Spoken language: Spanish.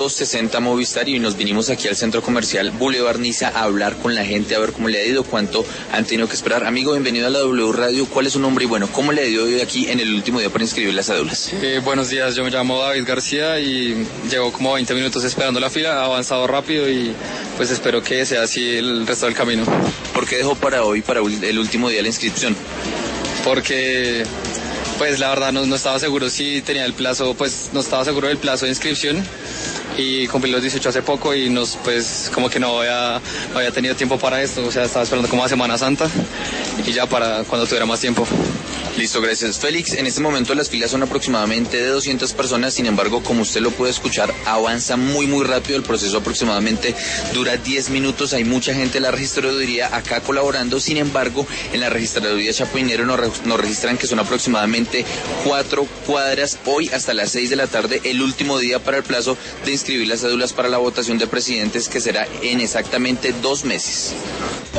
260 Movistar y nos vinimos aquí al centro comercial Boulevard Niza a hablar con la gente, a ver cómo le ha ido, cuánto han tenido que esperar. Amigo, bienvenido a la W Radio. ¿Cuál es su nombre y bueno, cómo le ha ido hoy aquí en el último día para inscribir las cédulas? Buenos días, yo me llamo David García y llevo como 20 minutos esperando la fila, ha avanzado rápido y pues espero que sea así el resto del camino. ¿Por qué dejó para hoy, para el último día la inscripción? Porque pues la verdad no estaba seguro si tenía el plazo, pues no estaba seguro del plazo de inscripción y cumplí los 18 hace poco y pues como que no había tenido tiempo para esto, o sea, estaba esperando como a Semana Santa y ya para cuando tuviera más tiempo. Listo, gracias. Félix, en este momento las filas son aproximadamente de 200 personas, sin embargo, como usted lo puede escuchar, avanza muy rápido, el proceso aproximadamente dura 10 minutos, hay mucha gente en la registraduría acá colaborando, sin embargo, en la registraduría Chapinero nos registran que son aproximadamente 4 cuadras, hoy hasta las 6 de la tarde, el último día para el plazo de inscribir las cédulas para la votación de presidentes, que será en exactamente 2 meses.